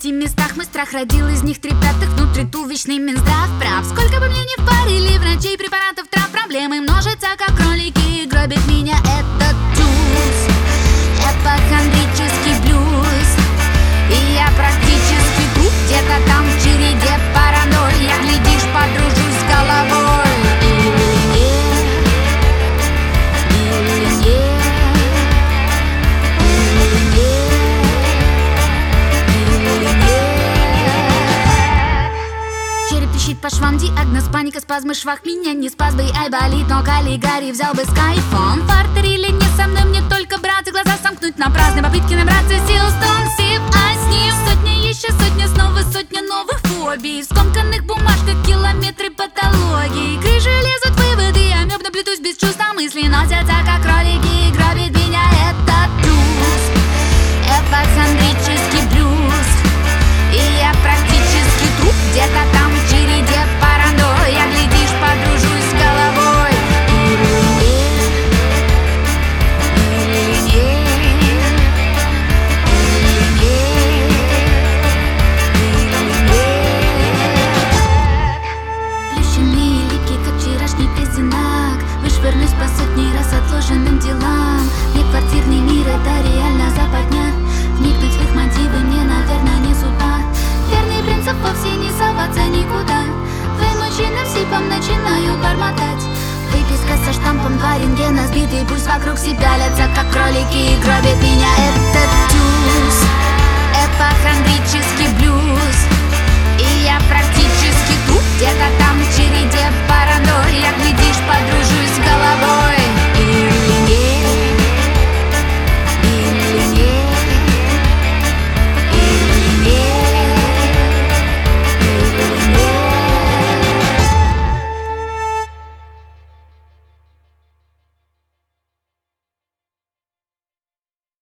местах мой страх родил из них 3/5. Внутри туловищный Минздрав прав. Сколько бы мне ни впарили врачей, препаратов, трав, проблемы множатся, как кролики, гробит меня этот туз. Эпохондрический блюз. И я практически тут, где-то там в череде паранойи. Я, глядишь, подружусь с головой. По швам диагноз, паника, спазмы, швах. Меня не спас бы, ай, болит, но Каллигари взял бы с кайфом. В артере или не со мной, мне только браться, глаза сомкнуть на праздные попытки набраться сил. Стонсив, а с ним сотня, еще сотня, снова сотня новых фобий. Скомканных бумажках километры патологии. Крыши лезут выводы, я мёбно плетусь без чувств, а мысли носятся, как кролики, гробит меня этот туз. Эпохондрический блюз. И я практически труп, где-то там в череде паранойи. Я, глядишь, подружусь с головой. Плющенные лики, как вчерашний казинак. Вышвырнусь по сотни раз отложенным делам. Мне квартирный мир, это реально западня. Вникнуть в их мотивы мне, наверное, не судьба. Верный принцип вовсе не соваться никуда. Вымученным сипом начинаю бормотать. Выписка со штампом 2 рентгена, сбитый пульс вокруг себя лятся, как кролики, и гробит меня этот туз. Эпохондрический блюз.